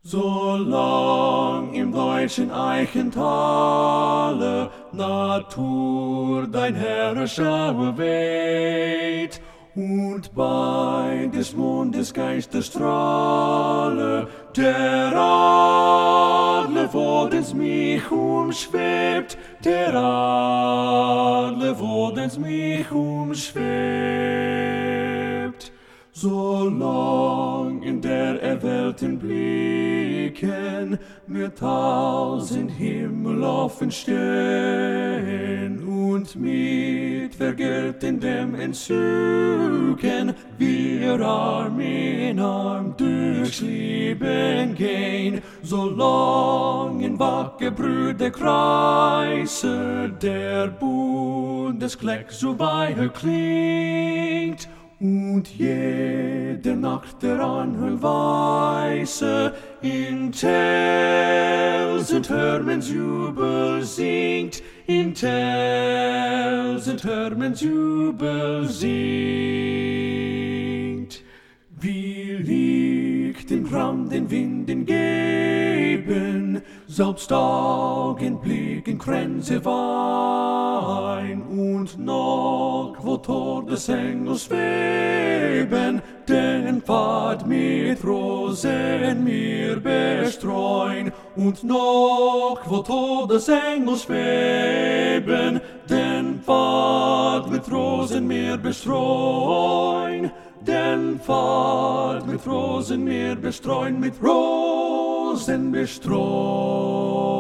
Solang im deutschen Eichentale Natur dein Herrscher weht und bei des Mondes Geisterstrahle der Adler vor des mich umschwebt, der Adler vor des mich umschwebt. Solang in der Welten blicken mir 1000 Himmel offen stehen und mit vergeltendem Entzücken wir Arm in Arm durchs Leben gehen, solang in wacker Brüderkreise der Bundeskleck so weicher klingt und jede Nacht der Anhörweise in tausend Hörmens Jubel singt, in tausend Hörmens Jubel singt. Wie liegt im Raum den Winden geben, selbst Augenblicken Kränze Wein und noch, wo Todesengel schweben, den Pfad mit Rosen mir bestreuen und noch, wo Todesengel schweben, den Pfad mit Rosen mir bestreuen, den Pfad mit Rosen mir bestreuen, mit Rosen bestreuen.